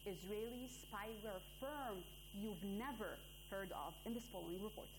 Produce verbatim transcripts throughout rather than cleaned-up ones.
Israeli spyware firm you've never heard of in this following report.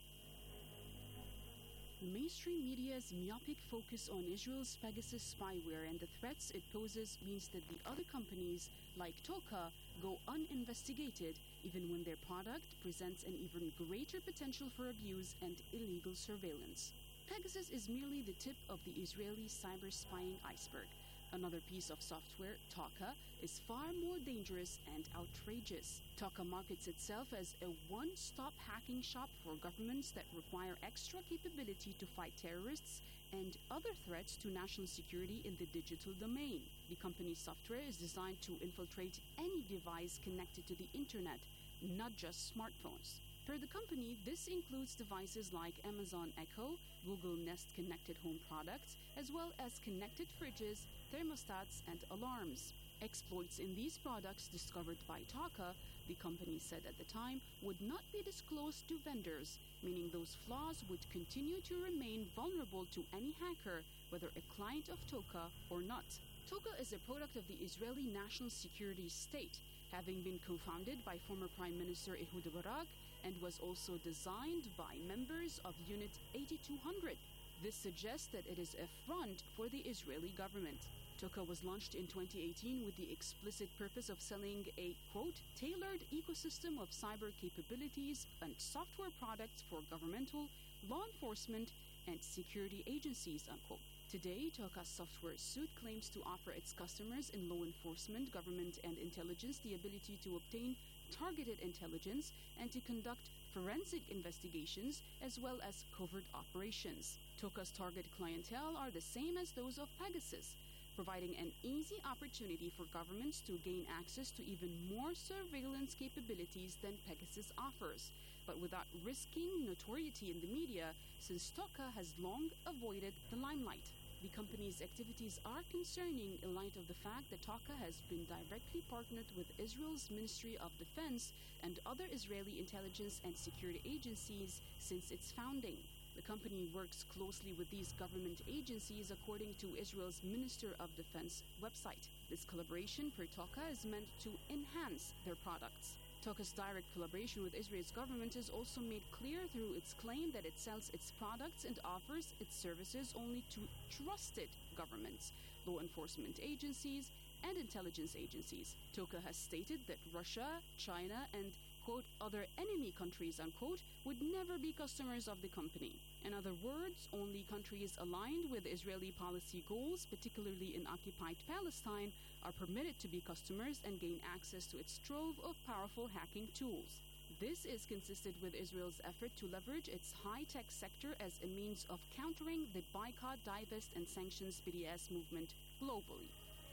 Mainstream media's myopic focus on Israel's Pegasus spyware and the threats it poses means that the other companies, like Toka, go uninvestigated even when their product presents an even greater potential for abuse and illegal surveillance. Pegasus is merely the tip of the Israeli cyber spying iceberg. Another piece of software, Toka, is far more dangerous and outrageous. Toka markets itself as a one-stop hacking shop for governments that require extra capability to fight terrorists and other threats to national security in the digital domain. The company's software is designed to infiltrate any device connected to the internet, not just smartphones. Per the company, this includes devices like Amazon Echo, Google Nest connected home products, as well as connected fridges, thermostats, and alarms. Exploits in these products discovered by Toka, the company said at the time, would not be disclosed to vendors, meaning those flaws would continue to remain vulnerable to any hacker, whether a client of Toka or not. Toka is a product of the Israeli National Security State, having been co-founded by former Prime Minister Ehud Barak and was also designed by members of Unit eighty-two hundred. This suggests that it is a front for the Israeli government. Toka was launched in twenty eighteen with the explicit purpose of selling a, quote, tailored ecosystem of cyber capabilities and software products for governmental, law enforcement, and security agencies, unquote. Today, Toka's software suite claims to offer its customers in law enforcement, government, and intelligence the ability to obtain targeted intelligence and to conduct forensic investigations as well as covert operations. Toka's target clientele are the same as those of Pegasus, providing an easy opportunity for governments to gain access to even more surveillance capabilities than Pegasus offers, but without risking notoriety in the media, since Toka has long avoided the limelight. The company's activities are concerning in light of the fact that Toka has been directly partnered with Israel's Ministry of Defense and other Israeli intelligence and security agencies since its founding. The company works closely with these government agencies according to Israel's Minister of Defense website. This collaboration per Toka is meant to enhance their products. Toka's direct collaboration with Israel's government is also made clear through its claim that it sells its products and offers its services only to trusted governments, law enforcement agencies, and intelligence agencies. Toka has stated that Russia, China, and, quote, other enemy countries, unquote, would never be customers of the company. In other words, only countries aligned with Israeli policy goals, particularly in occupied Palestine, are permitted to be customers and gain access to its trove of powerful hacking tools. This is consistent with Israel's effort to leverage its high-tech sector as a means of countering the boycott, divest, and sanctions B D S movement globally.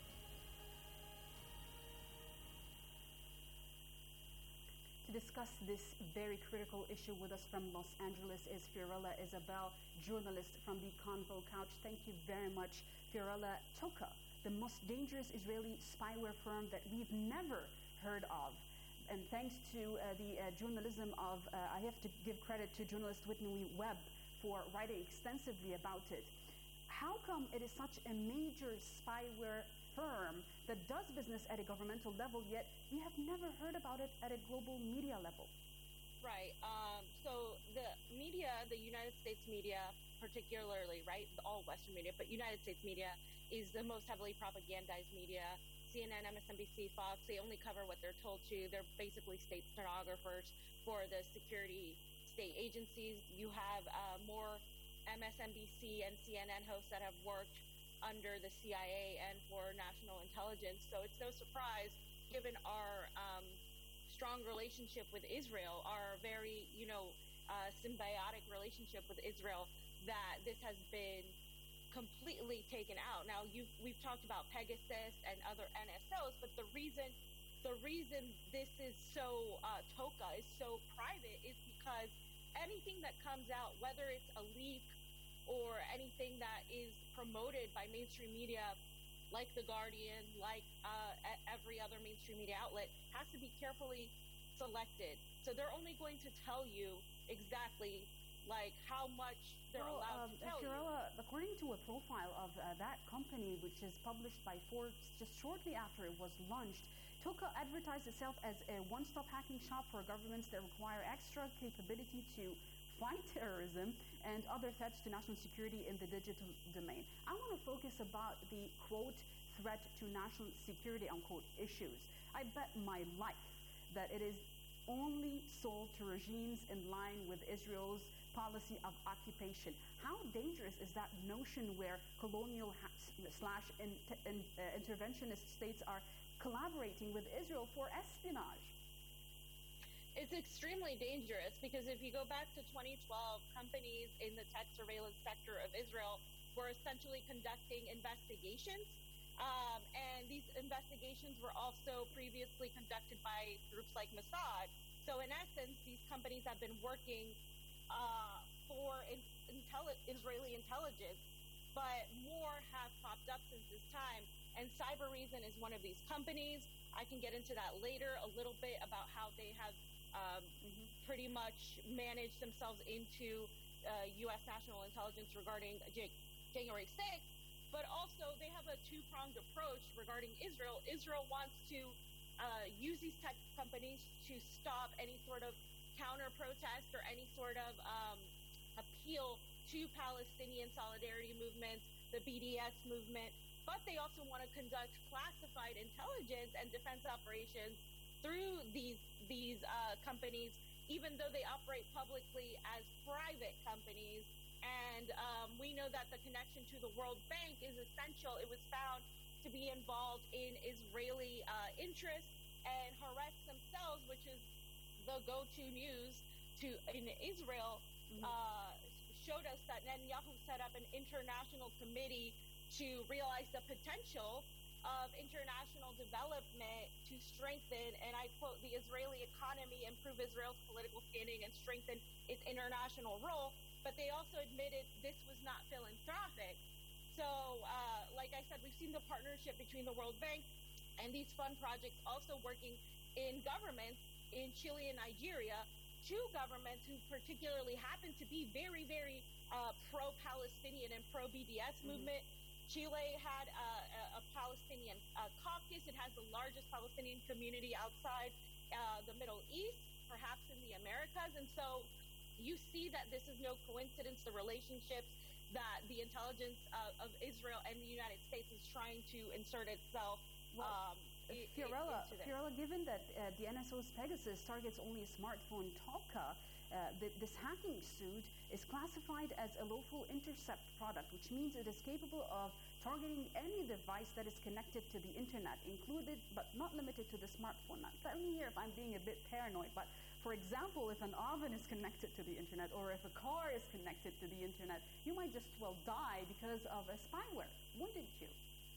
To discuss this very critical issue with us from Los Angeles is Fiorella Isabel, journalist from the Convo Couch. Thank you very much, Fiorella. Toka, the most dangerous Israeli spyware firm that we've never heard of. And thanks to uh, the uh, journalism of, uh, I have to give credit to journalist Whitney Webb for writing extensively about it. How come it is such a major spyware firm that does business at a governmental level, yet we have never heard about it at a global media level? Right. Um, so the media, the United States media, particularly, right, all Western media, but United States media is the most heavily propagandized media. C N N, M S N B C, Fox, they only cover what they're told to. They're basically state stenographers for the security state agencies. You have uh, more M S N B C and C N N hosts that have worked under the C I A and for national intelligence. So it's no surprise, given our um, strong relationship with Israel, our very, you know, uh, symbiotic relationship with Israel, that this has been completely taken out. Now, you've, we've talked about Pegasus and other N S Os, but the reason the reason this is so, uh, Toka is so private is because anything that comes out, whether it's a leak or anything that is promoted by mainstream media, like The Guardian, like uh, every other mainstream media outlet, has to be carefully selected. So they're only going to tell you exactly like how much they're well, allowed um, to tell Fiorella, according to a profile of uh, that company, which is published by Forbes just shortly after it was launched, Toka advertised itself as a one-stop hacking shop for governments that require extra capability to fight terrorism and other threats to national security in the digital domain. I want to focus about the, quote, threat to national security, unquote, issues. I bet my life that it is only sold to regimes in line with Israel's policy of occupation. How dangerous is that notion where colonial ha- slash in, in, uh, interventionist states are collaborating with Israel for espionage? It's extremely dangerous because if you go back to twenty twelve, companies in the tech surveillance sector of Israel were essentially conducting investigations. Um, and these investigations were also previously conducted by groups like Mossad. So in essence, these companies have been working uh, for in, intelli- Israeli intelligence, but more have popped up since this time. And Cybereason is one of these companies. I can get into that later a little bit about how they have um, mm-hmm. pretty much managed themselves into uh, U S national intelligence regarding J- January sixth. But also they have a two-pronged approach regarding Israel. Israel wants to uh, use these tech companies to stop any sort of counter-protest or any sort of um, appeal to Palestinian solidarity movements, the B D S movement, but they also want to conduct classified intelligence and defense operations through these these uh, companies, even though they operate publicly as private companies. And um, we know that the connection to the World Bank is essential. It was found to be involved in Israeli uh, interests, and Haaretz themselves, which is the go-to news to in Israel, mm-hmm. uh, showed us that Netanyahu set up an international committee to realize the potential of international development to strengthen, and I quote, the Israeli economy, improve Israel's political standing, and strengthen its international role. But they also admitted this was not philanthropic. So, uh, like I said, we've seen the partnership between the World Bank and these fund projects also working in governments in Chile and Nigeria, two governments who particularly happen to be very, very uh, pro-Palestinian and pro-B D S mm-hmm. movement. Chile had uh, a, a Palestinian uh, caucus. It has the largest Palestinian community outside uh, the Middle East, perhaps in the Americas. And so you see that this is no coincidence, the relationships that the intelligence uh, of Israel and the United States is trying to insert itself well, um, I- Fiorella, into this. Fiorella, given that uh, the N S O's Pegasus targets only a smartphone Toka, uh, th- this hacking suit is classified as a lawful intercept product, which means it is capable of targeting any device that is connected to the internet, included but not limited to the smartphone. Now, tell me here if I'm being a bit paranoid, but for example, if an oven is connected to the internet or if a car is connected to the internet, you might just well die because of a spyware, wouldn't you?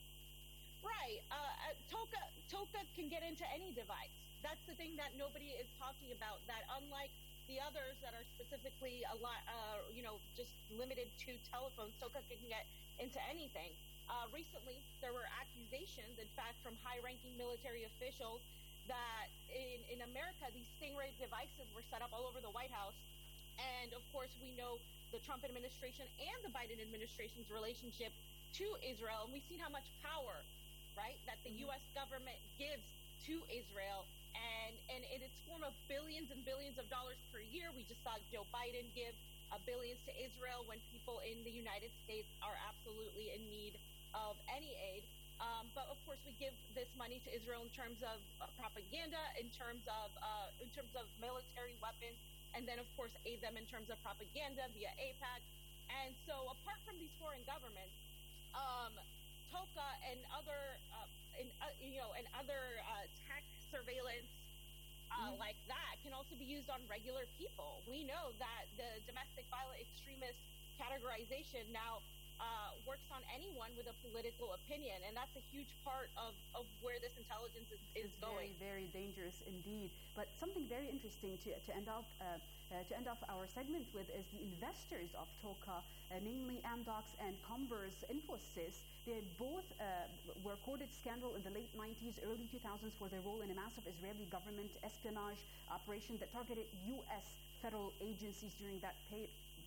Right. Uh, Toka, Toka can get into any device. That's the thing that nobody is talking about, that unlike the others that are specifically a lot, uh, you know, just limited to telephones, Toka can get into anything. Uh, recently, there were accusations, in fact, from high-ranking military officials that in, in America, these Stingray devices were set up all over the White House. And, of course, we know the Trump administration and the Biden administration's relationship to Israel. And we've seen how much power, right, that the mm-hmm. U S government gives to Israel. And, and in its form of billions and billions of dollars per year. We just saw Joe Biden give uh, billions to Israel when people in the United States are absolutely in need of any aid. Um, but of course, we give this money to Israel in terms of uh, propaganda, in terms of uh, in terms of military weapons, and then of course aid them in terms of propaganda via AIPAC. And so, apart from these foreign governments, um, Toka and other, uh, in, uh, you know, and other uh, tech surveillance uh, mm-hmm. like that can also be used on regular people. We know that the domestic violent extremist categorization now Uh, works on anyone with a political opinion, and that's a huge part of, of where this intelligence is, is it's going. Very, very dangerous indeed. But something very interesting to, to end off uh, uh, to end off our segment with is the investors of Toka, uh, namely Amdocs and Combers Infosys. They both uh, were courted scandal in the late nineties, early two thousands for their role in a massive Israeli government espionage operation that targeted U S federal agencies during that pay-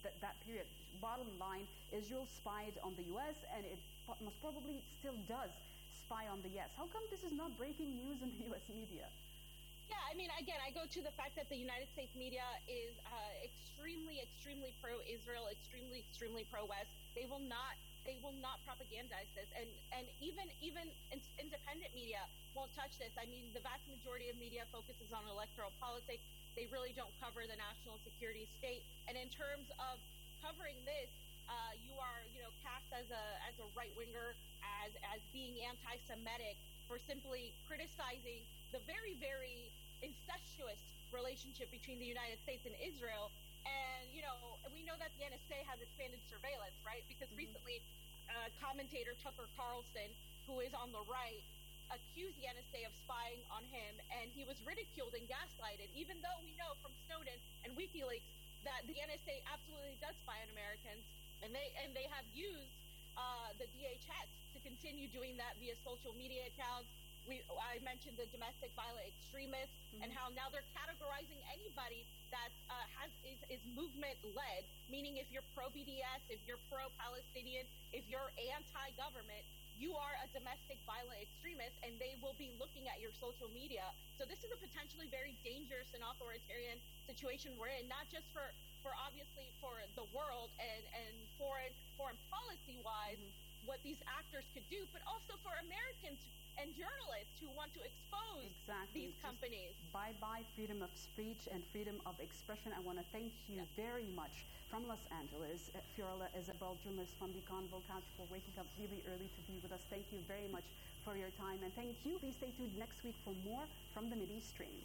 th- that period. Bottom line, Israel spied on the U S, and it po- most probably still does spy on the U S. How come this is not breaking news in the U S media? Yeah, I mean, again, I go to the fact that the United States media is uh, extremely, extremely pro-Israel, extremely, extremely pro-West. They will not, they will not propagandize this, and and even even in, independent media won't touch this. I mean, the vast majority of media focuses on electoral politics. They really don't cover the national security state. And in terms of covering this, uh, you are, you know, cast as a as a right winger, as as being anti-Semitic for simply criticizing the very, very incestuous relationship between the United States and Israel. And, you know, we know that the N S A has expanded surveillance, right? Because mm-hmm. recently, uh, commentator Tucker Carlson, who is on the right, accused the N S A of spying on him, and he was ridiculed and gaslighted, even though we know from Snowden and WikiLeaks that the N S A absolutely does spy on Americans, and they and they have used uh, the D H S to continue doing that via social media accounts. We, I mentioned the domestic violent extremists, mm-hmm. and how now they're categorizing anybody that uh, has is, is movement-led, meaning if you're pro-B D S, if you're pro-Palestinian, if you're anti-government, you are a domestic violent extremist, and they will be looking at your social media. So this is a potentially very dangerous and authoritarian situation we're in, not just for, for obviously for the world and, and foreign foreign policy-wise, mm-hmm. what these actors could do, but also for Americans and journalists who want to expose exactly. these companies. Bye-bye freedom of speech and freedom of expression. I want to thank you yeah. very much from Los Angeles, uh, Fiorella Isabel, journalist from the Convo Couch, for waking up really early to be with us. Thank you very much for your time, and thank you. Please stay tuned next week for more from the Mideast Stream.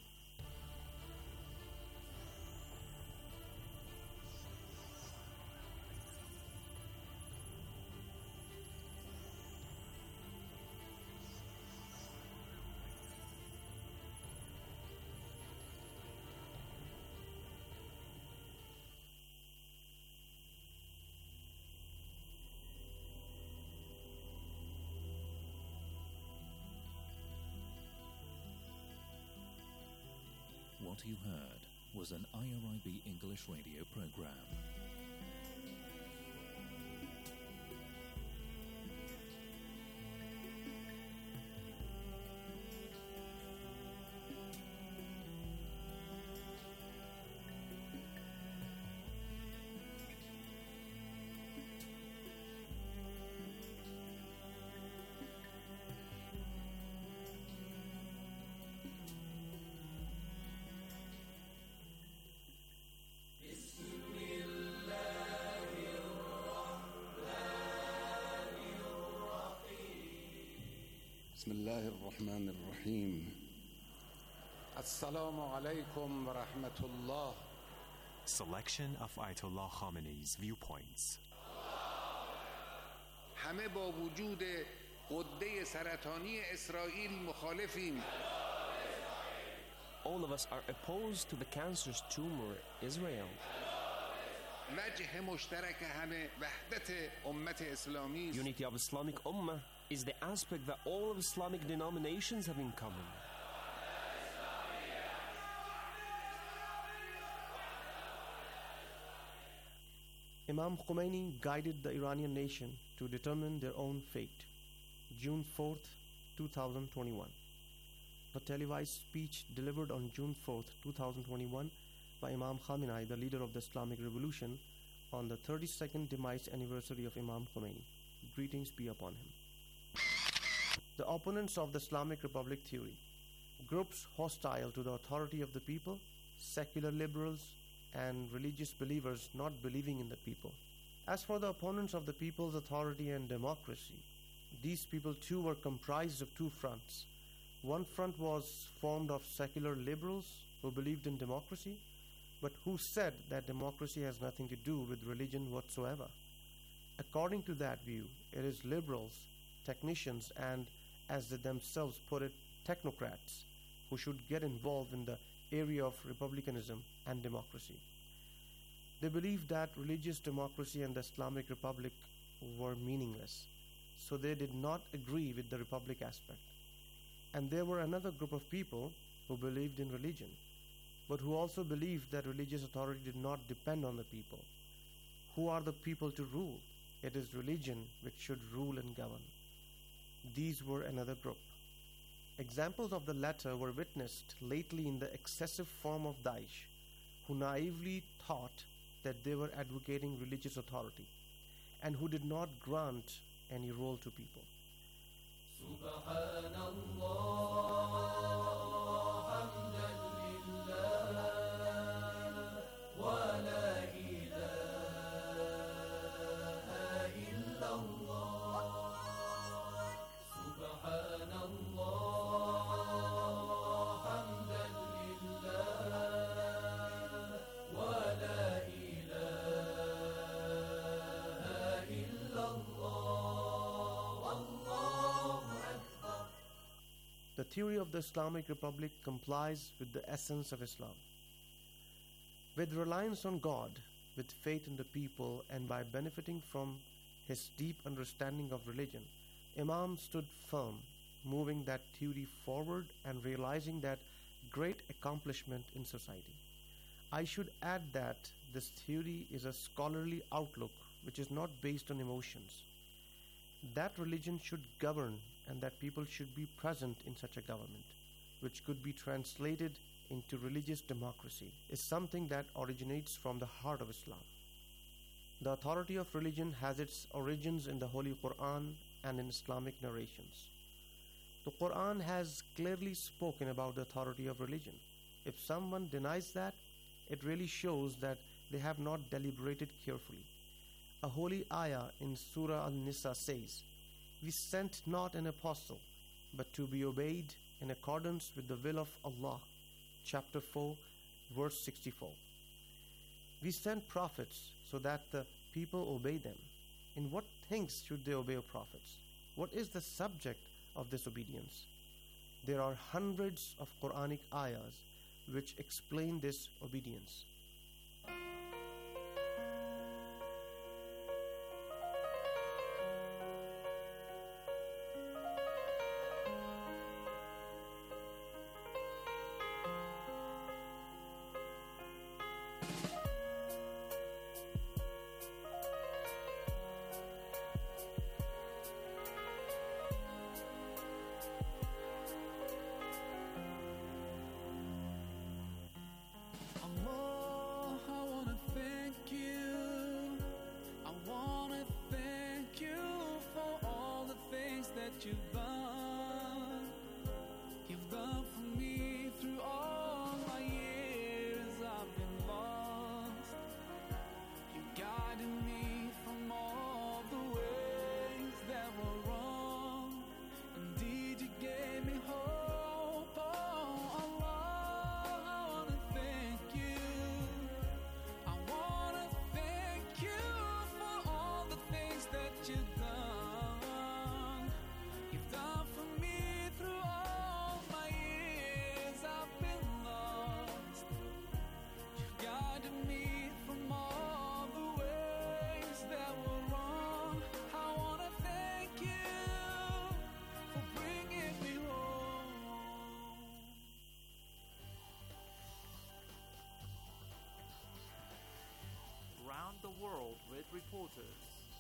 What you heard was an I R I B English radio program. بسم الله الرحمن الرحيم السلام عليكم ورحمة الله. Selection of Ayatollah Khamenei's viewpoints. همه با وجود غده سرطانی اسرائیل مخالفیم. All of us are opposed to the cancerous tumor Israel. وجه مشترک همه وحدت امت اسلامی. Unity of Islamic Ummah is the aspect that all of Islamic denominations have in common. Imam Khomeini guided the Iranian nation to determine their own fate. June fourth, twenty twenty-one. A televised speech delivered on June fourth, twenty twenty-one by Imam Khamenei, the leader of the Islamic Revolution, on the thirty-second demise anniversary of Imam Khomeini. Greetings be upon him. The opponents of the Islamic Republic theory, groups hostile to the authority of the people, secular liberals, and religious believers not believing in the people. As for the opponents of the people's authority and democracy, these people too were comprised of two fronts. One front was formed of secular liberals who believed in democracy, but who said that democracy has nothing to do with religion whatsoever. According to that view, it is liberals, technicians, and, as they themselves put it, technocrats who should get involved in the area of republicanism and democracy. They believed that religious democracy and the Islamic Republic were meaningless, so they did not agree with the republic aspect. And there were another group of people who believed in religion, but who also believed that religious authority did not depend on the people. Who are the people to rule? It is religion which should rule and govern. These were another group. Examples of the latter were witnessed lately in the excessive form of Daesh, who naively thought that they were advocating religious authority and who did not grant any role to people. The theory of the Islamic Republic complies with the essence of Islam. With reliance on God, with faith in the people, and by benefiting from his deep understanding of religion, Imam stood firm, moving that theory forward and realizing that great accomplishment in society. I should add that this theory is a scholarly outlook which is not based on emotions. That religion should govern and that people should be present in such a government, which could be translated into religious democracy, is something that originates from the heart of Islam. The authority of religion has its origins in the Holy Quran and in Islamic narrations. The Quran has clearly spoken about the authority of religion. If someone denies that, it really shows that they have not deliberated carefully. A holy ayah in Surah Al-Nisa says, "We sent not an apostle, but to be obeyed in accordance with the will of Allah." Chapter four, verse sixty-four. We sent prophets so that the people obey them. In what things should they obey prophets? What is the subject of this obedience? There are hundreds of Quranic ayahs which explain this obedience. You've done, you've done for me through all my years I've been lost. You guided me from all the ways that were wrong. Indeed, you gave me hope. Oh, Allah, I wanna thank you. I wanna thank you for all the things that you've done. Done for me through all my years I've been lost. You guided me from all the ways that were wrong. I wanna thank you for bringing me home. Round the world with reporters.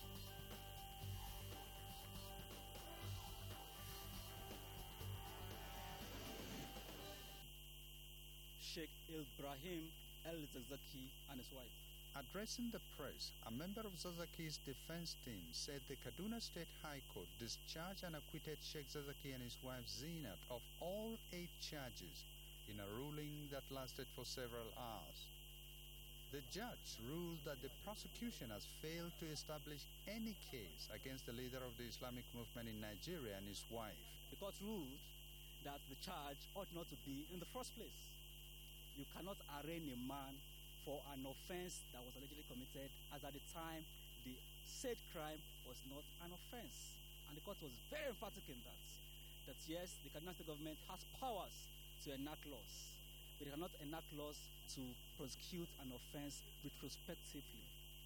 Sheikh Ibrahim El-Zakzaky and his wife. Addressing the press, a member of Zakzaky's defense team said the Kaduna State High Court discharged and acquitted Sheikh Zakzaky and his wife Zinat of all eight charges in a ruling that lasted for several hours. The judge ruled that the prosecution has failed to establish any case against the leader of the Islamic movement in Nigeria and his wife. The court ruled that the charge ought not to be in the first place. You cannot arraign a man for an offense that was allegedly committed, as at the time the said crime was not an offense. And the court was very emphatic in that. That yes, the Kaduna State government has powers to enact laws, but they cannot enact laws to prosecute an offense retrospectively.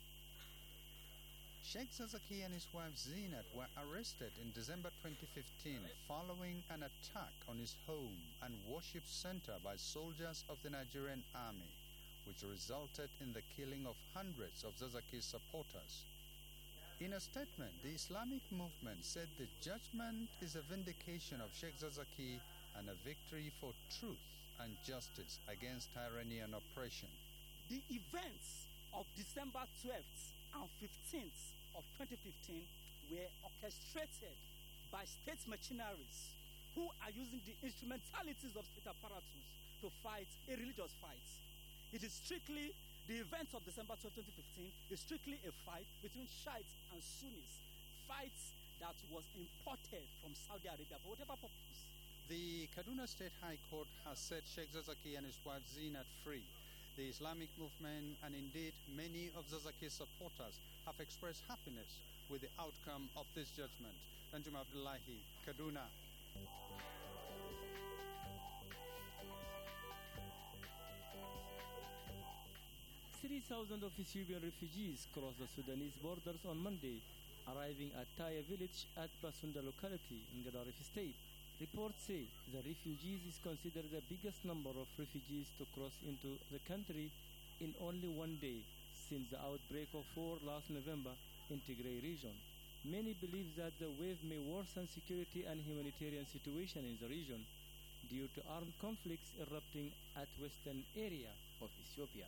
Sheikh Zakzaky and his wife Zinat were arrested in December twenty fifteen following an attack on his home and worship center by soldiers of the Nigerian army, which resulted in the killing of hundreds of Zazaki's supporters. In a statement, the Islamic movement said the judgment is a vindication of Sheikh Zazaki and a victory for truth and justice against tyranny and oppression. The events of December twelfth and fifteenth of twenty fifteen were orchestrated by state machineries who are using the instrumentalities of state apparatus to fight a religious fight. It is strictly, the events of December twelfth, twenty fifteen is strictly a fight between Shiites and Sunnis, fights that was imported from Saudi Arabia for whatever purpose. The Kaduna State High Court has set Sheikh Zazaki and his wife Zinat free. The Islamic movement and indeed many of Zazaki's supporters have expressed happiness with the outcome of this judgment. Anjum Abdullahi, Kaduna. three thousand of Ethiopian refugees crossed the Sudanese borders on Monday, arriving at Taya village at Basunda locality in Gadaref state. Reports say the refugees is considered the biggest number of refugees to cross into the country in only one day since the outbreak of war last November in Tigray region. Many believe that the wave may worsen security and humanitarian situation in the region due to armed conflicts erupting at western area of Ethiopia.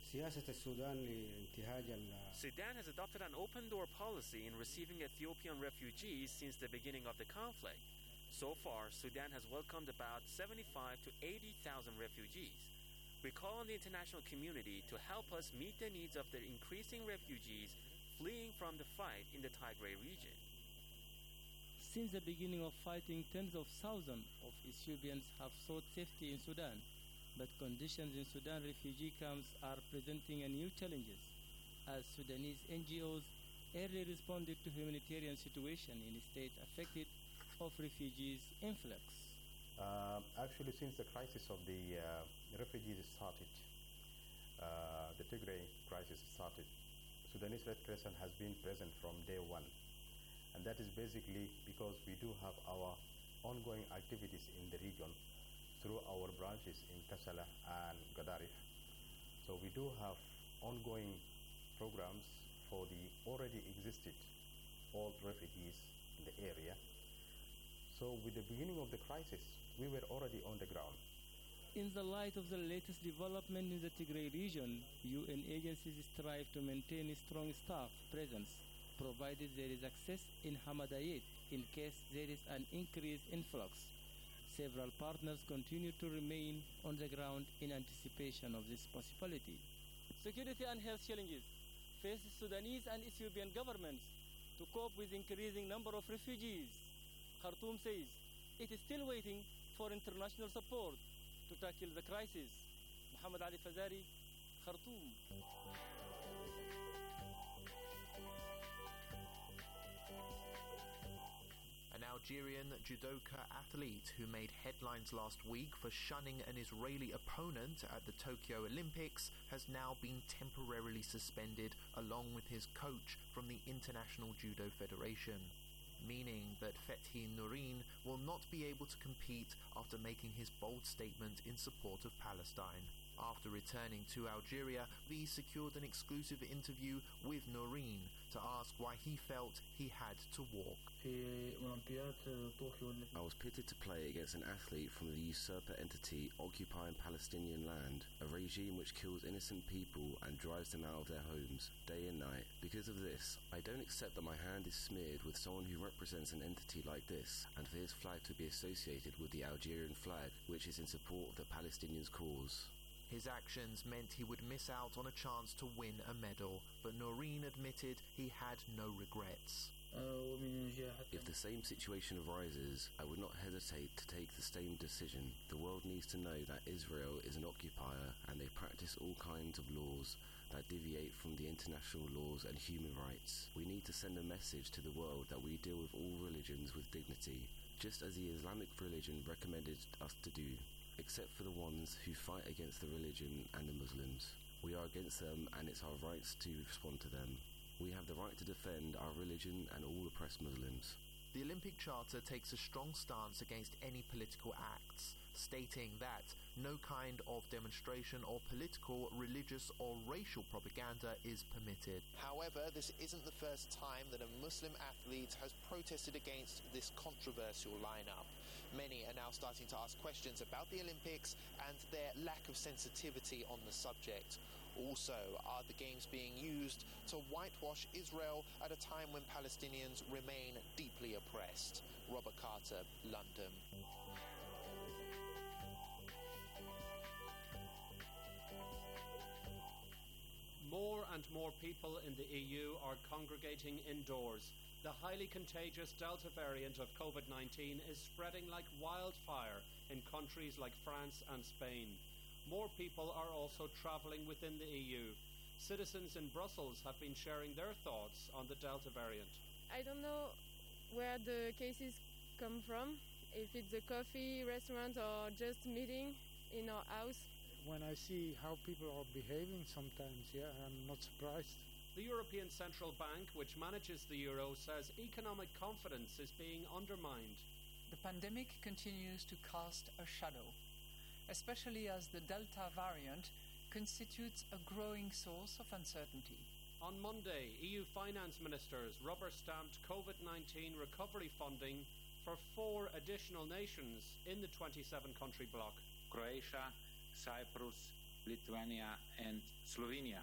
Sudan has adopted an open-door policy in receiving Ethiopian refugees since the beginning of the conflict. So far, Sudan has welcomed about seventy-five to eighty thousand refugees. We call on the international community to help us meet the needs of the increasing refugees fleeing from the fight in the Tigray region. Since the beginning of fighting, tens of thousands of Ethiopians have sought safety in Sudan, but conditions in Sudan refugee camps are presenting a new challenges, as Sudanese N G Os early responded to humanitarian situation in states affected of refugees influx. Uh, actually, since the crisis of the uh, refugees started, uh, the Tigray crisis started, Sudanese Red Crescent has been present from day one. And that is basically because we do have our ongoing activities in the region through our branches in Kassala and Gadaref. So we do have ongoing programs for the already existed old refugees in the area. So with the beginning of the crisis, we were already on the ground. In the light of the latest development in the Tigray region, U N agencies strive to maintain a strong staff presence, provided there is access in Hamadayet in case there is an increased influx. Several partners continue to remain on the ground in anticipation of this possibility. Security and health challenges face Sudanese and Ethiopian governments to cope with increasing number of refugees. Khartoum says it is still waiting for international support to tackle the crisis. Muhammad Ali Fazari, Khartoum. An Algerian judoka athlete who made headlines last week for shunning an Israeli opponent at the Tokyo Olympics has now been temporarily suspended along with his coach from the International Judo Federation, meaning that Fethi Nourin will not be able to compete after making his bold statement in support of Palestine. After returning to Algeria, we secured an exclusive interview with Nourin to ask why he felt he had to walk. I was pitted to play against an athlete from the usurper entity occupying Palestinian land, a regime which kills innocent people and drives them out of their homes, day and night. Because of this, I don't accept that my hand is smeared with someone who represents an entity like this, and for his flag to be associated with the Algerian flag, which is in support of the Palestinians' cause. His actions meant he would miss out on a chance to win a medal, but Nourin admitted he had no regrets. If the same situation arises, I would not hesitate to take the same decision. The world needs to know that Israel is an occupier and they practice all kinds of laws that deviate from the international laws and human rights. We need to send a message to the world that we deal with all religions with dignity, just as the Islamic religion recommended us to do, except for the ones who fight against the religion and the Muslims. We are against them and it's our rights to respond to them. We have the right to defend our religion and all oppressed Muslims. the Olympic Charter takes a strong stance against any political acts, stating that no kind of demonstration or political, religious or racial propaganda is permitted. However, this isn't the first time that a Muslim athlete has protested against this controversial lineup. Many are now starting to ask questions about the Olympics and their lack of sensitivity on the subject. Also, are the Games being used to whitewash Israel at a time when Palestinians remain deeply oppressed? Robert Carter, London. More and more people in the E U are congregating indoors. The highly contagious Delta variant of COVID nineteen is spreading like wildfire in countries like France and Spain. More people are also travelling within the E U. Citizens in Brussels have been sharing their thoughts on the Delta variant. I don't know where the cases come from, if it's a coffee restaurant or just meeting in our house. When I see how people are behaving sometimes, yeah, I'm not surprised. The European Central Bank, which manages the euro, says economic confidence is being undermined. The pandemic continues to cast a shadow, especially as the Delta variant constitutes a growing source of uncertainty. On Monday, E U finance ministers rubber-stamped COVID nineteen recovery funding for four additional nations in the twenty-seven country bloc. Croatia, Cyprus, Lithuania and Slovenia.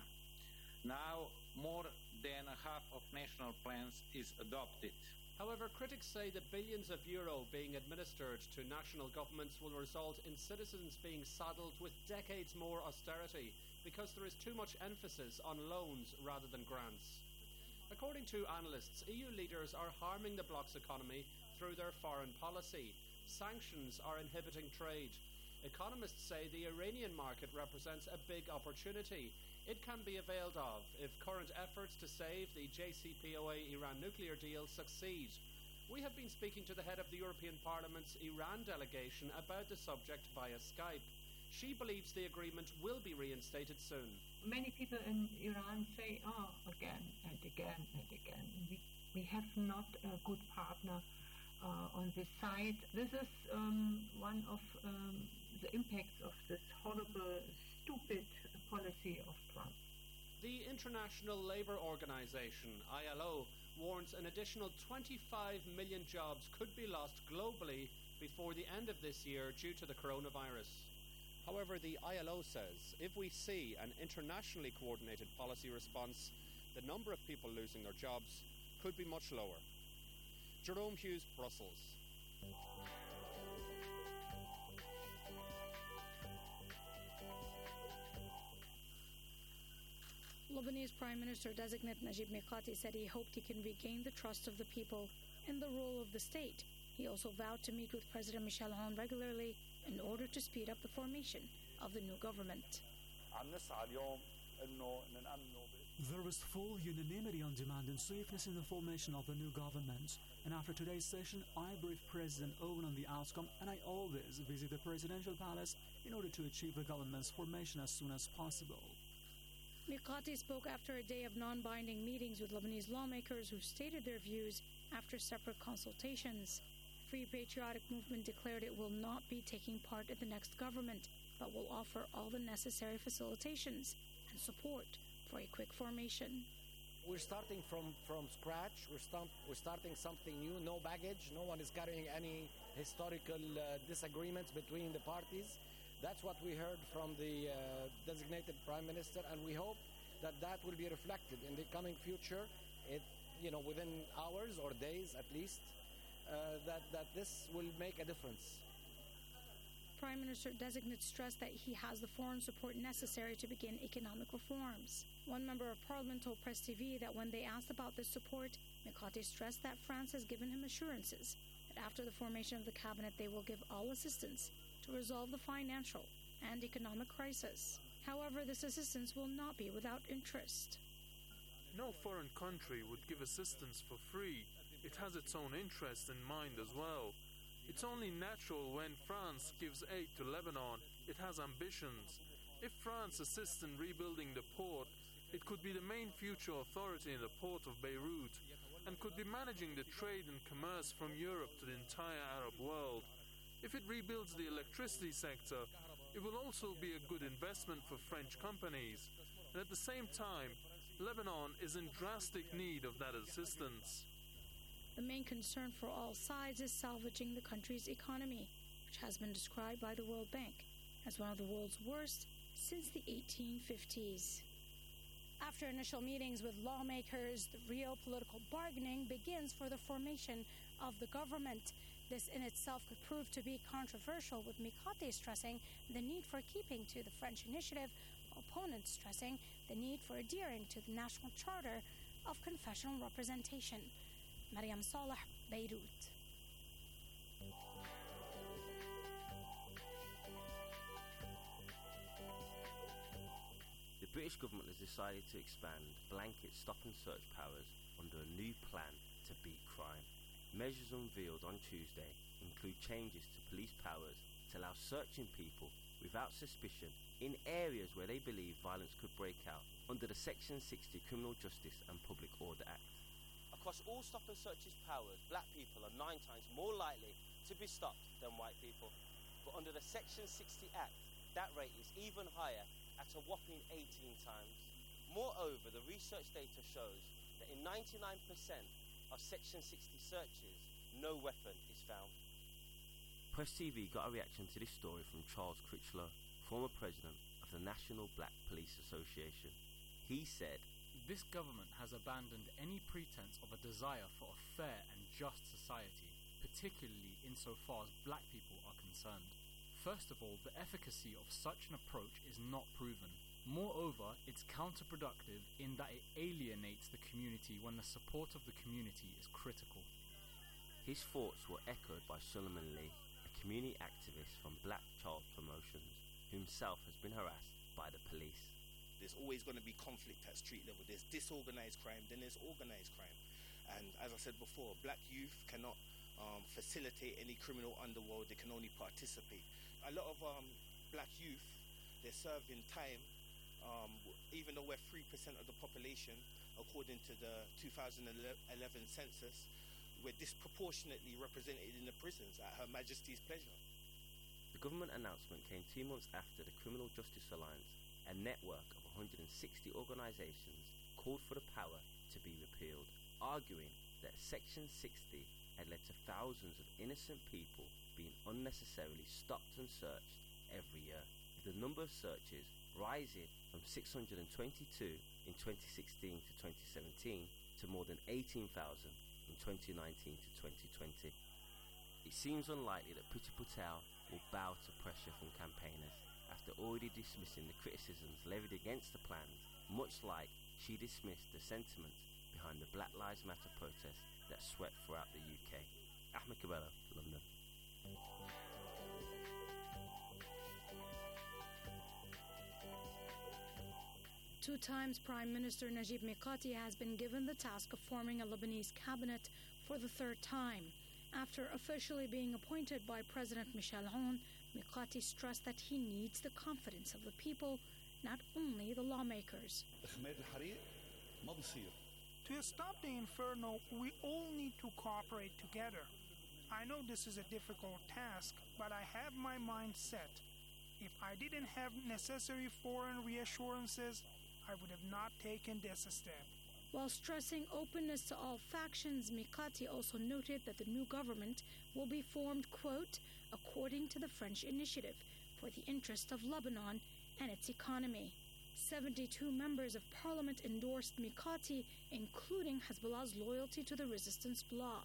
Now more than half of national plans is adopted. However, critics say the billions of euro being administered to national governments will result in citizens being saddled with decades more austerity because there is too much emphasis on loans rather than grants. According to analysts, E U leaders are harming the bloc's economy through their foreign policy. Sanctions are inhibiting trade. Economists say the Iranian market represents a big opportunity. It can be availed of if current efforts to save the J C P O A Iran nuclear deal succeed. We have been speaking to the head of the European Parliament's Iran delegation about the subject via Skype. She believes the agreement will be reinstated soon. Many people in Iran say, oh, again and again and again, we, we have not a good partner uh, on this side. This is um, one of um, the impacts of this horrible, stupid policy of Trump. The International Labour Organization, I L O, warns an additional twenty-five million jobs could be lost globally before the end of this year due to the coronavirus. However, the I L O says if we see an internationally coordinated policy response, the number of people losing their jobs could be much lower. Jerome Hughes, Brussels. Lebanese Prime Minister-designate Najib Mikati said he hoped he can regain the trust of the people in the role of the state. He also vowed to meet with President Michel Aoun regularly in order to speed up the formation of the new government. There is full unanimity on demand and swiftness in the formation of the new government. And after today's session, I briefed President Aoun on the outcome, and I always visit the presidential palace in order to achieve the government's formation as soon as possible. Mikati spoke after a day of non-binding meetings with Lebanese lawmakers who stated their views after separate consultations. Free Patriotic Movement declared it will not be taking part in the next government, but will offer all the necessary facilitations and support for a quick formation. We're starting from, from scratch. We're, start, we're starting something new, no baggage. No one is carrying any historical uh, disagreements between the parties. That's what we heard from the uh, designated Prime Minister, and we hope that that will be reflected in the coming future, it, you know, within hours or days at least, uh, that, that this will make a difference. Prime Minister-designate stressed that he has the foreign support necessary to begin economic reforms. One member of Parliament told Press T V that when they asked about this support, Mikati stressed that France has given him assurances that after the formation of the cabinet they will give all assistance to resolve the financial and economic crisis. However, this assistance will not be without interest. No foreign country would give assistance for free. It has its own interests in mind as well. It's only natural when France gives aid to Lebanon. It has ambitions. If France assists in rebuilding the port, it could be the main future authority in the port of Beirut. and could be managing the trade and commerce from Europe to the entire Arab world. If it rebuilds the electricity sector, it will also be a good investment for French companies. And at the same time, Lebanon is in drastic need of that assistance. The main concern for all sides is salvaging the country's economy, which has been described by the World Bank as one of the world's worst since the eighteen fifties. After initial meetings with lawmakers, the real political bargaining begins for the formation of the government. This in itself could prove to be controversial, with Mikati stressing the need for keeping to the French initiative, while opponents stressing the need for adhering to the National Charter of Confessional Representation. Mariam Saleh, Beirut. The British government has decided to expand blanket stop and search powers under a new plan to beat crime. Measures unveiled on Tuesday include changes to police powers to allow searching people without suspicion in areas where they believe violence could break out under the Section sixty Criminal Justice and Public Order Act. Across all stop and searches powers, black people are nine times more likely to be stopped than white people. But under the Section sixty Act, that rate is even higher at a whopping eighteen times. Moreover, the research data shows that in ninety-nine percent of Section sixty searches, no weapon is found. Press T V got a reaction to this story from Charles Critchlow, former president of the National Black Police Association. He said, "This government has abandoned any pretense of a desire for a fair and just society, particularly insofar as black people are concerned. First of all, the efficacy of such an approach is not proven. Moreover, it's counterproductive in that it alienates the community when the support of the community is critical." His thoughts were echoed by Solomon Lee, a community activist from Black Child Promotions, who himself has been harassed by the police. There's always going to be conflict at street level. There's disorganized crime, then there's organized crime. And as I said before, black youth cannot um, facilitate any criminal underworld. They can only participate. A lot of um, black youth, they're serving time, um, even though we're three percent of the population, according to the two thousand eleven census, we're disproportionately represented in the prisons at Her Majesty's pleasure. The government announcement came two months after the Criminal Justice Alliance, a network of one hundred sixty organisations, called for the power to be repealed, arguing that Section sixty had led to thousands of innocent people being unnecessarily stopped and searched every year, with the number of searches rising from six hundred twenty-two in twenty sixteen to twenty seventeen to more than eighteen thousand in twenty nineteen to twenty twenty. It seems unlikely that Priti Patel will bow to pressure from campaigners, after already dismissing the criticisms levied against the plans, much like she dismissed the sentiment behind the Black Lives Matter protests that swept throughout the U K. Ahmed Cabello, London. Two times Prime Minister Najib Mikati has been given the task of forming a Lebanese cabinet for the third time. After officially being appointed by President Michel Aoun, Mikati stressed that he needs the confidence of the people, not only the lawmakers. To stop the inferno, we all need to cooperate together. I know this is a difficult task, but I have my mind set. If I didn't have necessary foreign reassurances, I would have not taken this step. While stressing openness to all factions, Mikati also noted that the new government will be formed, quote, according to the French initiative, for the interest of Lebanon and its economy. seventy-two members of parliament endorsed Mikati, including Hezbollah's loyalty to the resistance bloc.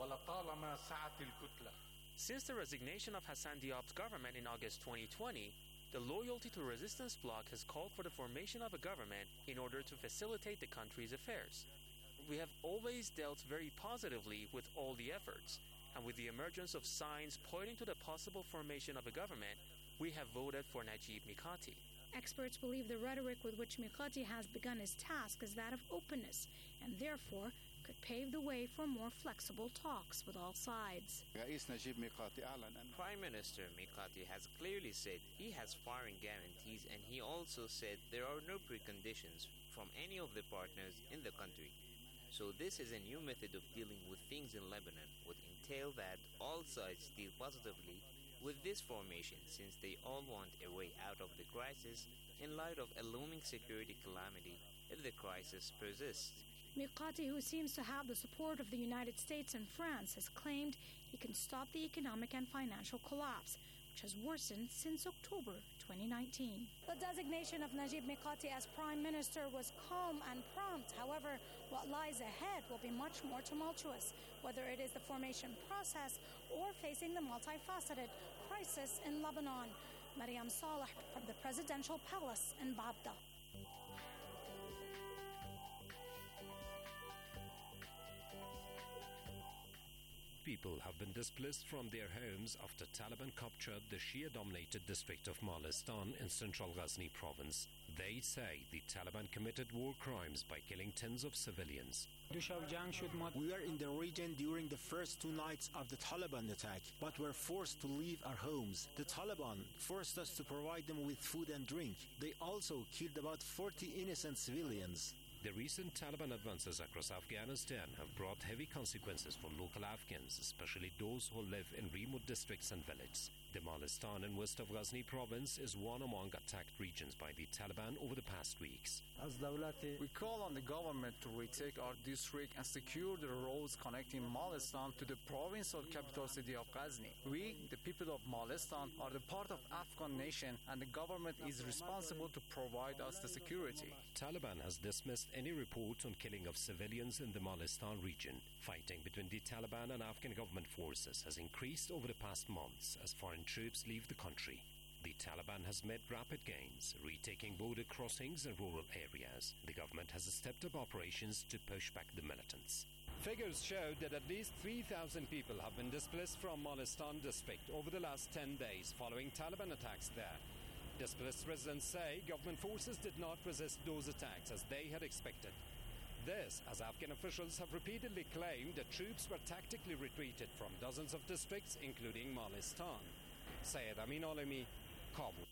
Since the resignation of Hassan Diab's government in August twenty twenty, the loyalty to resistance bloc has called for the formation of a government in order to facilitate the country's affairs. We have always dealt very positively with all the efforts, and with the emergence of signs pointing to the possible formation of a government, we have voted for Najib Mikati. Experts believe the rhetoric with which Mikati has begun his task is that of openness, and therefore could pave the way for more flexible talks with all sides. Prime Minister Mikati has clearly said he has foreign guarantees, and he also said there are no preconditions from any of the partners in the country. So this is a new method of dealing with things in Lebanon would entail that all sides deal positively with this formation, since they all want a way out of the crisis in light of a looming security calamity if the crisis persists. Mikati, who seems to have the support of the United States and France, has claimed he can stop the economic and financial collapse, which has worsened since October twenty nineteen. The designation of Najib Mikati as Prime Minister was calm and prompt. However, what lies ahead will be much more tumultuous, whether it is the formation process or facing the multifaceted crisis in Lebanon. Mariam Saleh from the Presidential Palace in Babda. People have been displaced from their homes after Taliban captured the Shia-dominated district of Malistan in central Ghazni province. They say the Taliban committed war crimes by killing tens of civilians. We were in the region during the first two nights of the Taliban attack, but were forced to leave our homes. The Taliban forced us to provide them with food and drink. They also killed about forty innocent civilians. The recent Taliban advances across Afghanistan have brought heavy consequences for local Afghans, especially those who live in remote districts and villages. The Malistan in west of Ghazni province is one among attacked regions by the Taliban over the past weeks. We call on the government to retake our district and secure the roads connecting Malistan to the provincial capital city of Ghazni. We, the people of Malistan, are the part of Afghan nation, and the government is responsible to provide us the security. Taliban has dismissed any report on killing of civilians in the Malistan region. Fighting between the Taliban and Afghan government forces has increased over the past months as foreign troops leave the country. The Taliban has made rapid gains, retaking border crossings in rural areas. The government has stepped up operations to push back the militants. Figures show that at least three thousand people have been displaced from Malistan district over the last ten days following Taliban attacks there. Displaced residents say government forces did not resist those attacks as they had expected. This, as Afghan officials have repeatedly claimed that troops were tactically retreated from dozens of districts, including Malistan. Syed Amin Alemi, Kabul.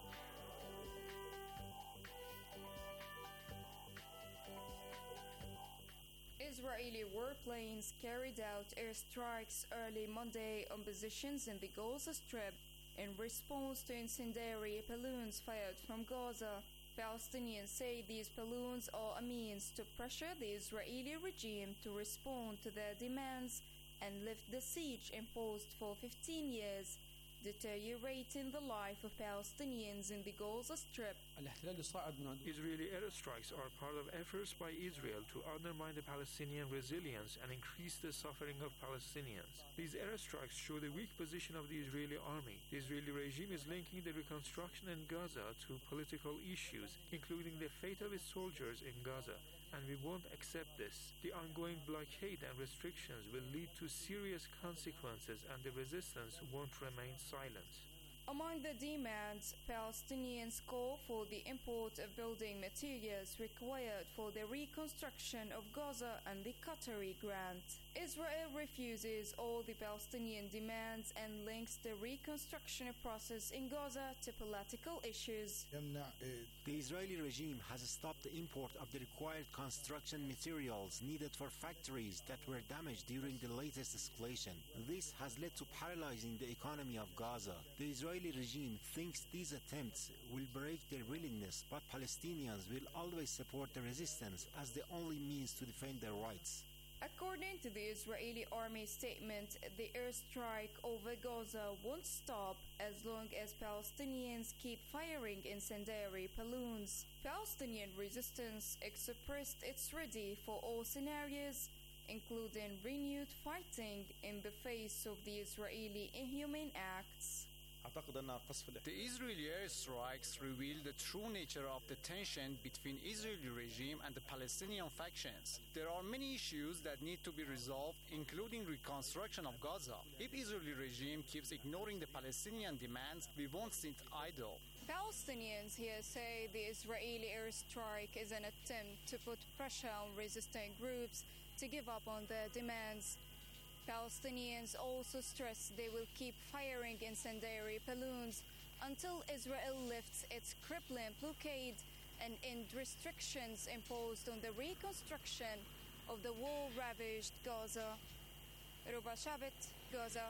Israeli warplanes carried out airstrikes early Monday on positions in the Gaza Strip in response to incendiary balloons fired from Gaza. Palestinians say these balloons are a means to pressure the Israeli regime to respond to their demands and lift the siege imposed for fifteen years, deteriorating the life of Palestinians in the Gaza Strip. Israeli airstrikes are part of efforts by Israel to undermine the Palestinian resilience and increase the suffering of Palestinians. These airstrikes show the weak position of the Israeli army. The Israeli regime is linking the reconstruction in Gaza to political issues, including the fate of its soldiers in Gaza, and we won't accept this. The ongoing blockade and restrictions will lead to serious consequences, and the resistance won't remain silent. Among the demands, Palestinians call for the import of building materials required for the reconstruction of Gaza and the Qatari grant. Israel refuses all the Palestinian demands and links the reconstruction process in Gaza to political issues. The Israeli regime has stopped the import of the required construction materials needed for factories that were damaged during the latest escalation. This has led to paralyzing the economy of Gaza. The Israeli regime thinks these attempts will break their willingness, but Palestinians will always support the resistance as the only means to defend their rights. According to the Israeli army statement, the airstrike over Gaza won't stop as long as Palestinians keep firing incendiary balloons. Palestinian resistance expressed it's ready for all scenarios, including renewed fighting in the face of the Israeli inhumane acts. The Israeli airstrikes reveal the true nature of the tension between Israeli regime and the Palestinian factions. There are many issues that need to be resolved, including reconstruction of Gaza. If Israeli regime keeps ignoring the Palestinian demands, we won't sit idle. Palestinians here say the Israeli airstrike is an attempt to put pressure on resistant groups to give up on their demands. Palestinians also stress they will keep firing incendiary balloons until Israel lifts its crippling blockade and end restrictions imposed on the reconstruction of the war-ravaged Gaza. Ruba Shabit, Gaza.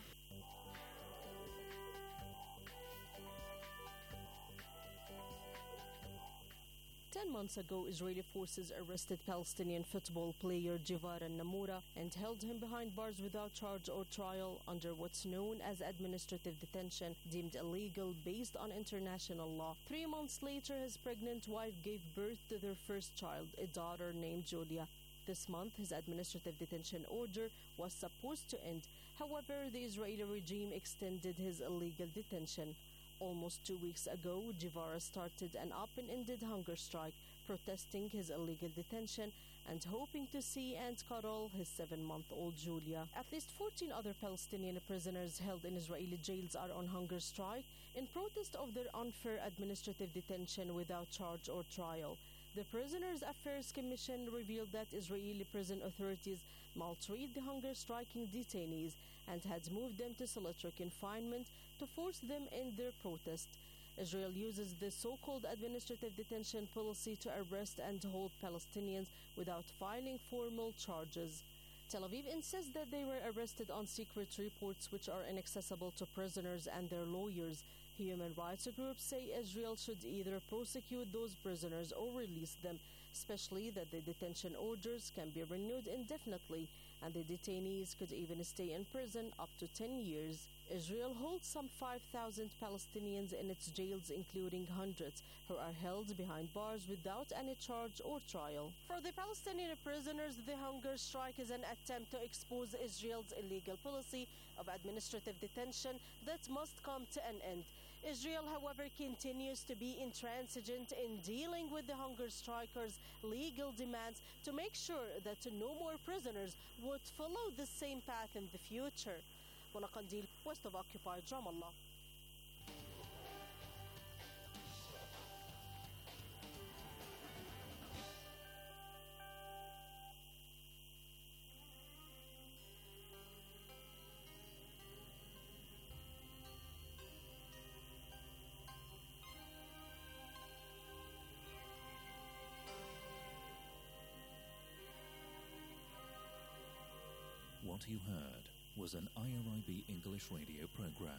Ten months ago, Israeli forces arrested Palestinian football player Jivar al-Namoura and held him behind bars without charge or trial under what's known as administrative detention, deemed illegal based on international law. Three months later, his pregnant wife gave birth to their first child, a daughter named Julia. This month, his administrative detention order was supposed to end. However, the Israeli regime extended his illegal detention. Almost two weeks ago, Jivar started an open-ended hunger strike, protesting his illegal detention and hoping to see and cuddle his seven-month-old Julia. At least fourteen other Palestinian prisoners held in Israeli jails are on hunger strike in protest of their unfair administrative detention without charge or trial. The Prisoners' Affairs Commission revealed that Israeli prison authorities maltreat the hunger striking detainees and had moved them to solitary confinement to force them in their protest. Israel uses this so-called administrative detention policy to arrest and hold Palestinians without filing formal charges. Tel Aviv insists that they were arrested on secret reports which are inaccessible to prisoners and their lawyers. Human rights groups say Israel should either prosecute those prisoners or release them, especially that the detention orders can be renewed indefinitely and the detainees could even stay in prison up to ten years. Israel holds some five thousand Palestinians in its jails, including hundreds who are held behind bars without any charge or trial. For the Palestinian prisoners, the hunger strike is an attempt to expose Israel's illegal policy of administrative detention that must come to an end. Israel, however, continues to be intransigent in dealing with the hunger strikers' legal demands to make sure that no more prisoners would follow the same path in the future. Mona Qandil, west of occupied Ramallah. What you heard was an I R I B English radio program.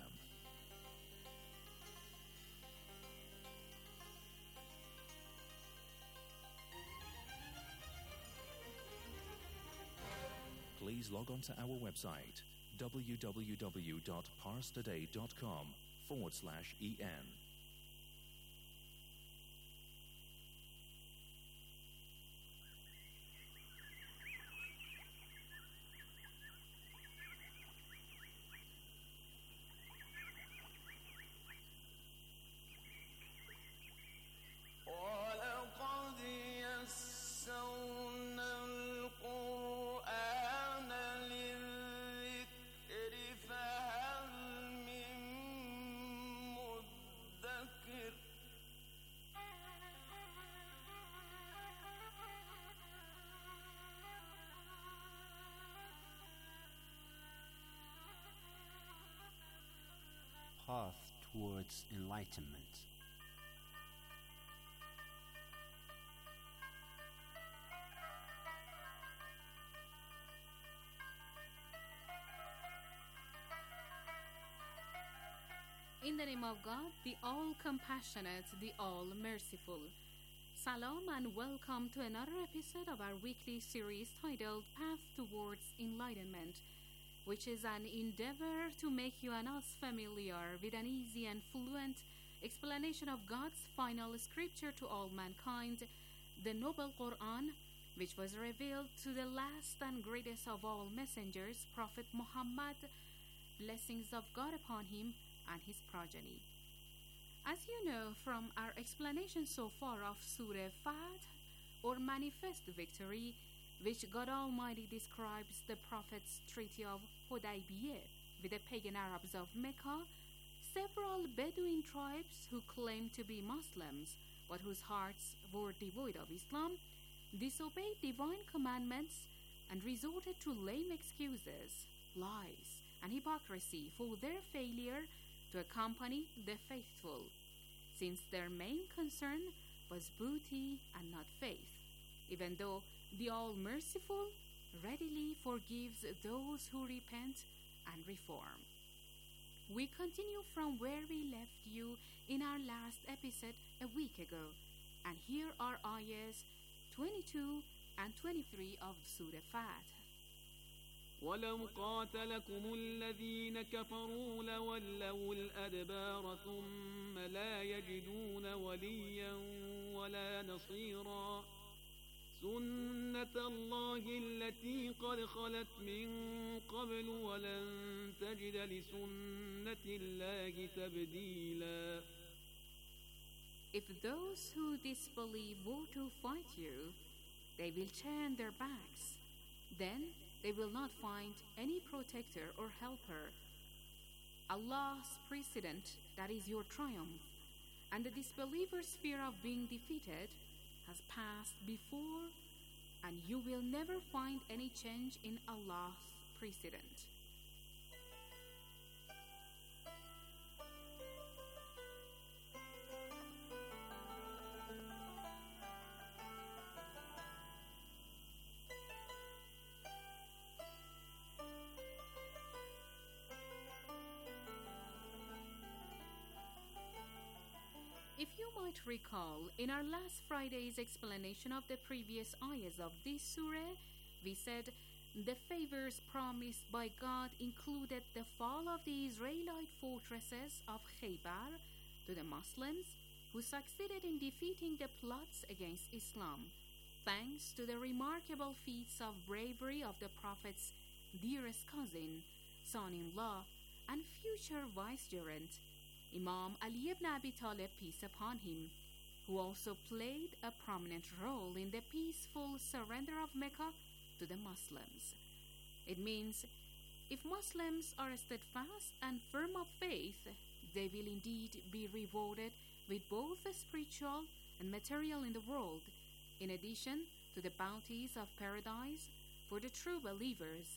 Please log on to our website w w w dot pars today dot com forward slash en. Path towards enlightenment. In the name of God, the all-compassionate, the all-merciful. Salam and welcome to another episode of our weekly series titled Path Towards Enlightenment, which is an endeavor to make you and us familiar with an easy and fluent explanation of God's final scripture to all mankind, the Noble Quran, which was revealed to the last and greatest of all messengers, Prophet Muhammad, blessings of God upon him and his progeny. As you know from our explanation so far of Surah Fath, or Manifest Victory, which God Almighty describes the Prophet's Treaty of Hudaybiyah with the pagan Arabs of Mecca, several Bedouin tribes who claimed to be Muslims but whose hearts were devoid of Islam disobeyed divine commandments and resorted to lame excuses, lies, and hypocrisy for their failure to accompany the faithful, since their main concern was booty and not faith, even though the All-Merciful readily forgives those who repent and reform. We continue from where we left you in our last episode a week ago, and here are ayahs twenty-two and twenty-three of Surah Fath. ولو قاتلكم الذين كفروا لولوا الأدبار ثم لا يجدون وليا ولا نصيرا سنة الله التي قد خلت من قبل ولن تجد لسنة الله تبديلا. If those who disbelieve were to fight you, they will turn their backs. Then they will not find any protector or helper. Allah's precedent, that is your triumph, and the disbelievers' fear of being defeated has passed before, and you will never find any change in Allah's precedent. If you might recall, in our last Friday's explanation of the previous ayahs of this surah, we said the favors promised by God included the fall of the Israelite fortresses of Khaybar to the Muslims, who succeeded in defeating the plots against Islam, thanks to the remarkable feats of bravery of the Prophet's dearest cousin, son-in-law, and future vicegerent, Imam Ali ibn Abi Talib, peace upon him, who also played a prominent role in the peaceful surrender of Mecca to the Muslims. It means if Muslims are steadfast and firm of faith, they will indeed be rewarded with both the spiritual and material in the world, in addition to the bounties of paradise for the true believers.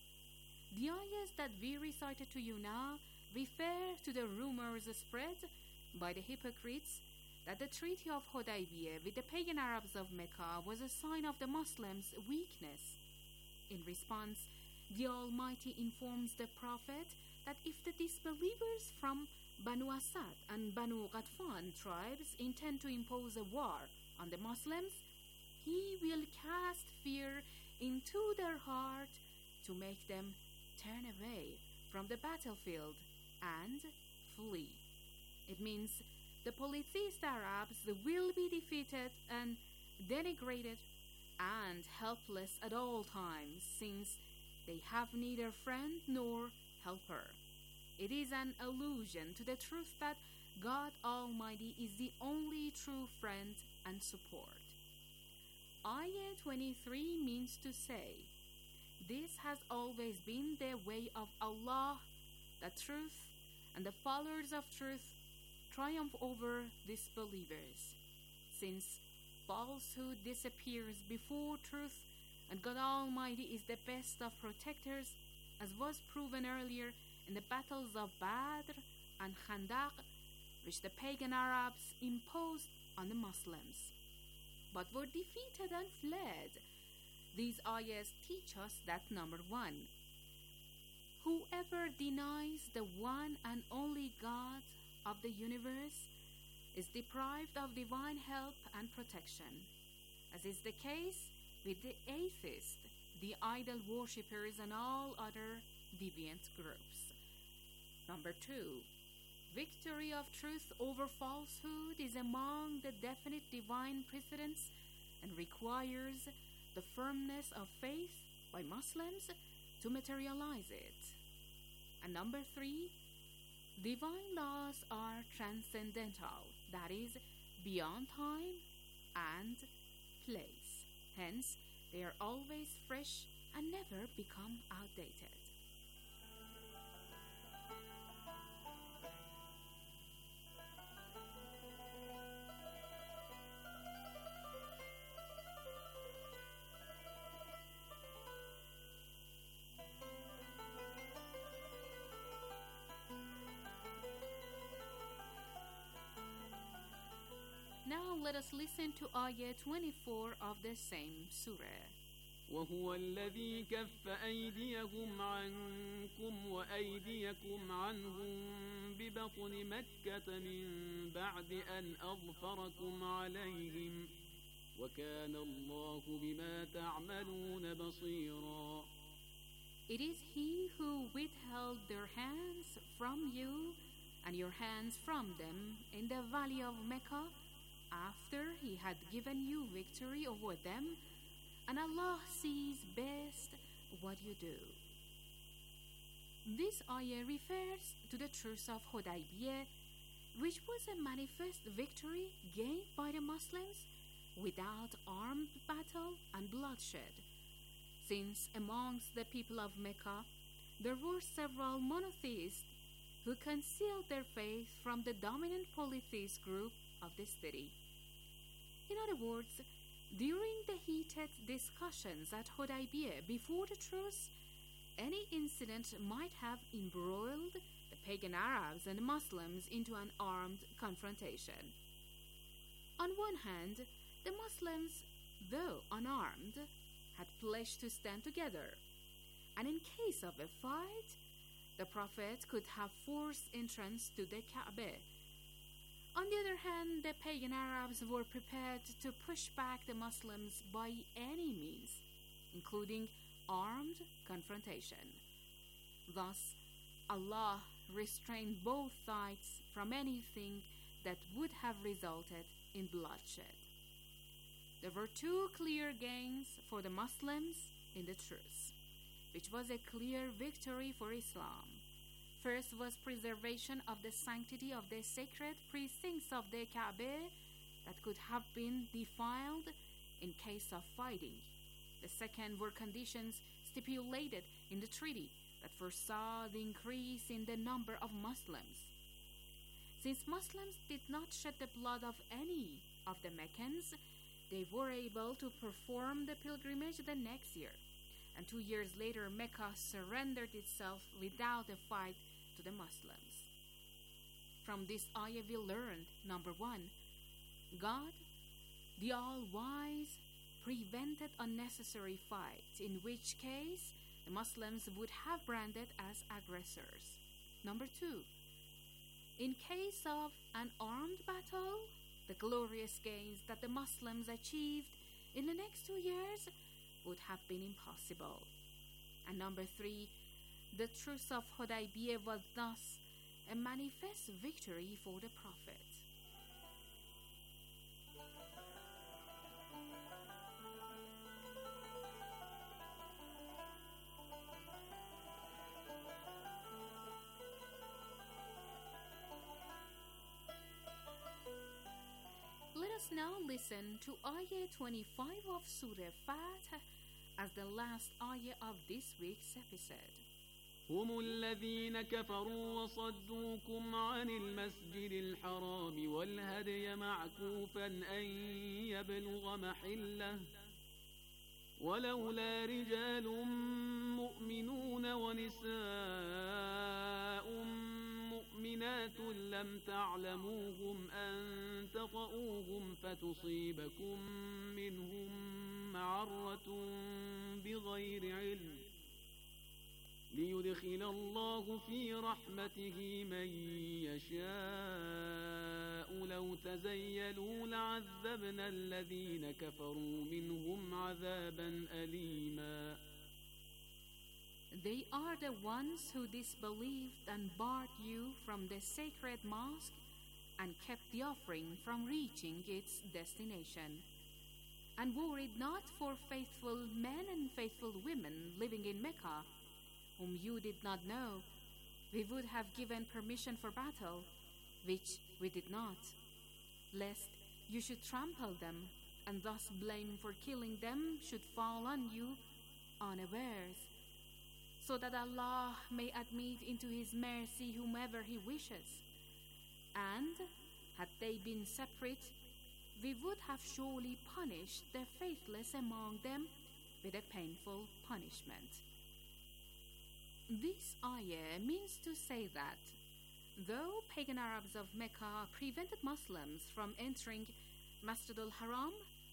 The ayahs that we recited to you now refer to the rumors spread by the hypocrites that the Treaty of Hudaybiyah with the pagan Arabs of Mecca was a sign of the Muslims' weakness. In response, the Almighty informs the Prophet that if the disbelievers from Banu Asad and Banu Ghatfan tribes intend to impose a war on the Muslims, He will cast fear into their heart to make them turn away from the battlefield and flee. It means the polytheist Arabs will be defeated and denigrated and helpless at all times, since they have neither friend nor helper. It is an allusion to the truth that God Almighty is the only true friend and support. Ayah twenty-three means to say, this has always been the way of Allah, the truth, and the followers of truth triumph over disbelievers. Since falsehood disappears before truth, and God Almighty is the best of protectors, as was proven earlier in the battles of Badr and Khandaq, which the pagan Arabs imposed on the Muslims, but were defeated and fled. These ayahs teach us that, number one, whoever denies the one and only God of the universe is deprived of divine help and protection, as is the case with the atheists, the idol worshippers, and all other deviant groups. Number two, victory of truth over falsehood is among the definite divine precedents and requires the firmness of faith by Muslims to materialize it. And number three, divine laws are transcendental, that is, beyond time and place. Hence, they are always fresh and never become outdated. Now let us listen to Ayah twenty-four of the same surah. وهو الذي كف أيديهم عنكم وأيديكم عنهم ببطن مكة من بعد أن أظفركم عليهم وكان الله بما تعملون بصيرا. It is he who withheld their hands from you and your hands from them in the valley of Mecca after he had given you victory over them, and Allah sees best what you do. This ayah refers to the truce of Hudaybiyah, which was a manifest victory gained by the Muslims without armed battle and bloodshed, since amongst the people of Mecca there were several monotheists who concealed their faith from the dominant polytheist group of the city. In other words, during the heated discussions at Hudaybiyah before the truce, any incident might have embroiled the pagan Arabs and Muslims into an armed confrontation. On one hand, the Muslims, though unarmed, had pledged to stand together, and in case of a fight, the Prophet could have forced entrance to the Kaaba. On the other hand, the pagan Arabs were prepared to push back the Muslims by any means, including armed confrontation. Thus, Allah restrained both sides from anything that would have resulted in bloodshed. There were two clear gains for the Muslims in the truce, which was a clear victory for Islam. First was preservation of the sanctity of the sacred precincts of the Kaaba that could have been defiled in case of fighting. The second were conditions stipulated in the treaty that foresaw the increase in the number of Muslims. Since Muslims did not shed the blood of any of the Meccans, they were able to perform the pilgrimage the next year, and two years later Mecca surrendered itself without a fight to the Muslims. From this ayah we learned, number one, God, the All-Wise, prevented unnecessary fights, in which case the Muslims would have branded as aggressors. Number two, in case of an armed battle, the glorious gains that the Muslims achieved in the next two years would have been impossible. And number three, the truce of Hudaybiyah was thus a manifest victory for the Prophet. Let us now listen to Ayah twenty-five of Surah Fat as the last ayah of this week's episode. هم الذين كفروا وصدوكم عن المسجد الحرام والهدي معكوفا أن يبلغ محله ولولا رجال مؤمنون ونساء مؤمنات لم تعلموهم أن تطؤوهم فتصيبكم منهم معرة بغير علم ليدخل الله في رحمته من يشاء لو تزيلوا لعذبنا الذين كفروا منهم عذابا أليما. They are the ones who disbelieved and barred you from the sacred mosque and kept the offering from reaching its destination, and worried not for faithful men and faithful women living in Mecca, whom you did not know, we would have given permission for battle, which we did not, lest you should trample them, and thus blame for killing them should fall on you unawares, so that Allah may admit into His mercy whomever He wishes. And, had they been separate, we would have surely punished the faithless among them with a painful punishment. This ayah means to say that, though pagan Arabs of Mecca prevented Muslims from entering Masjid al-Haram,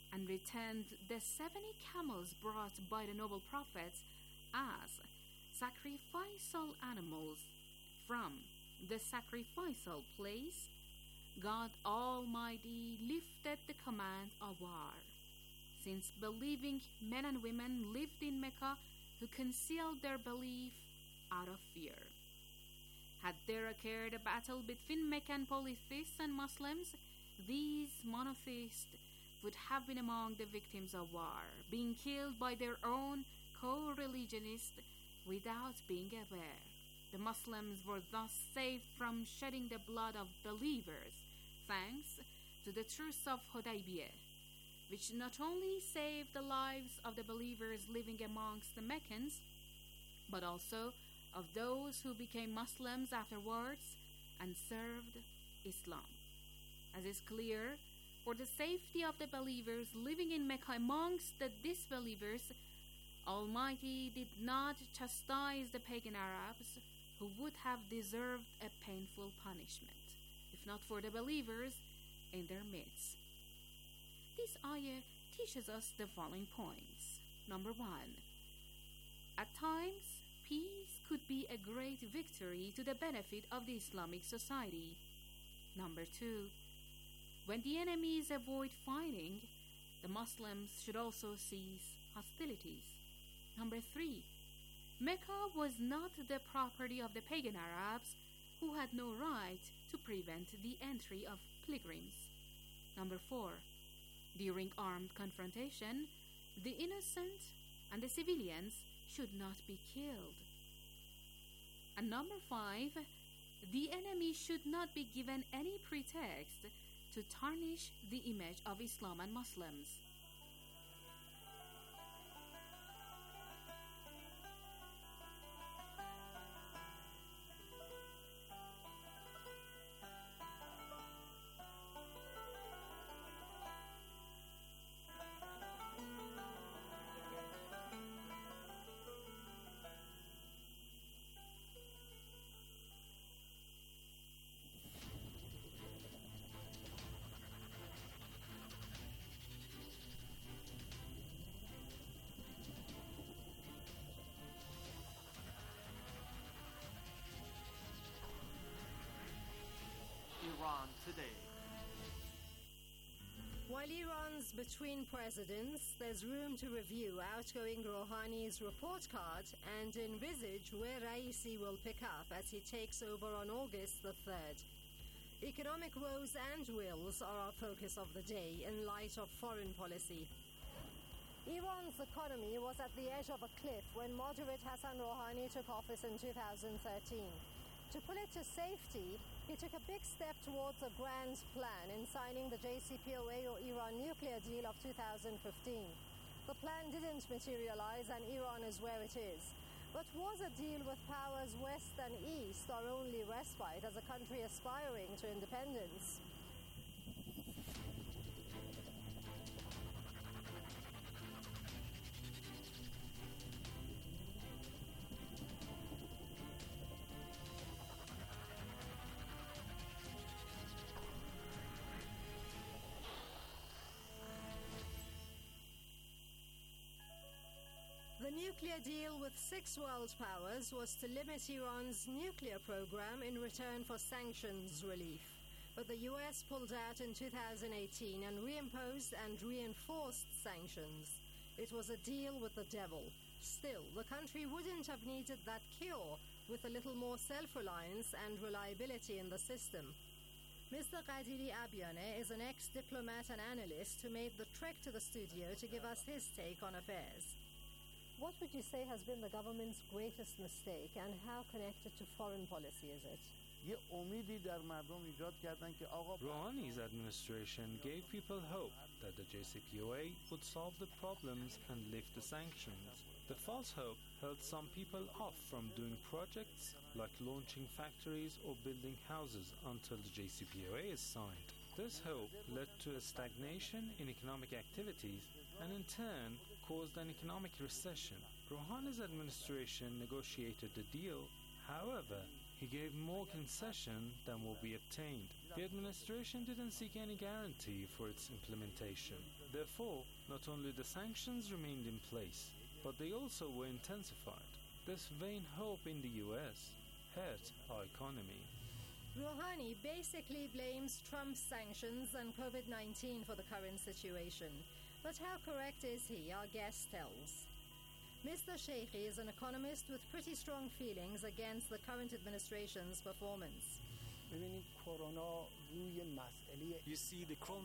and returned the seventy camels brought by the noble prophets as sacrificial animals from the sacrificial place, God Almighty lifted the command of war. Since believing men and women lived in Mecca who concealed their belief out of fear. Had there occurred a battle between Meccan polytheists and Muslims, these monotheists would have been among the victims of war, being killed by their own co-religionists without being aware. The Muslims were thus saved from shedding the blood of believers, thanks to the Truce of Hudaybiyah, which not only saved the lives of the believers living amongst the Meccans, but also of those who became Muslims afterwards and served Islam. As is clear, for the safety of the believers living in Mecca amongst the disbelievers, Almighty did not chastise the pagan Arabs, who would have deserved a painful punishment, if not for the believers in their midst. This ayah teaches us the following points. Number one, at times, peace could be a great victory to the benefit of the Islamic society. Number two, when the enemies avoid fighting, the Muslims should also cease hostilities. Number three, Mecca was not the property of the pagan Arabs, who had no right to prevent the entry of pilgrims. Number four, during armed confrontation, the innocent and the civilians should not be killed. And number five, the enemy should not be given any pretext to tarnish the image of Islam and Muslims. Iran today. While Iran's between presidents, there's room to review outgoing Rouhani's report card and envisage where Raisi will pick up as he takes over on August the third. Economic woes and wills are our focus of the day in light of foreign policy. Iran's economy was at the edge of a cliff when moderate Hassan Rouhani took office in two thousand thirteen. To pull it to safety, he took a big step towards a grand plan in signing the J C P O A or Iran nuclear deal of two thousand fifteen. The plan didn't materialize and Iran is where it is. But was a deal with powers west and east our only respite as a country aspiring to independence? The nuclear deal with six world powers was to limit Iran's nuclear program in return for sanctions relief. But the U S pulled out in two thousand eighteen and reimposed and reinforced sanctions. It was a deal with the devil. Still, the country wouldn't have needed that cure with a little more self-reliance and reliability in the system. Mister Qadiri Abiane is an ex-diplomat and analyst who made the trek to the studio to give us his take on affairs. What would you say has been the government's greatest mistake and how connected to foreign policy is it? Rouhani's administration gave people hope that the J C P O A would solve the problems and lift the sanctions. The false hope held some people off from doing projects like launching factories or building houses until the J C P O A is signed. This hope led to a stagnation in economic activities and in turn caused an economic recession. Rouhani's administration negotiated the deal. However, He gave more concession than will be obtained. The administration didn't seek any guarantee for its implementation. Therefore, not only the sanctions remained in place, but they also were intensified. This vain hope in the U S hurt our economy. Rouhani basically blames Trump's sanctions and COVID nineteen for the current situation. But how correct is he, our guest tells. Mister Sheikhi is an economist with pretty strong feelings against the current administration's performance. You see, the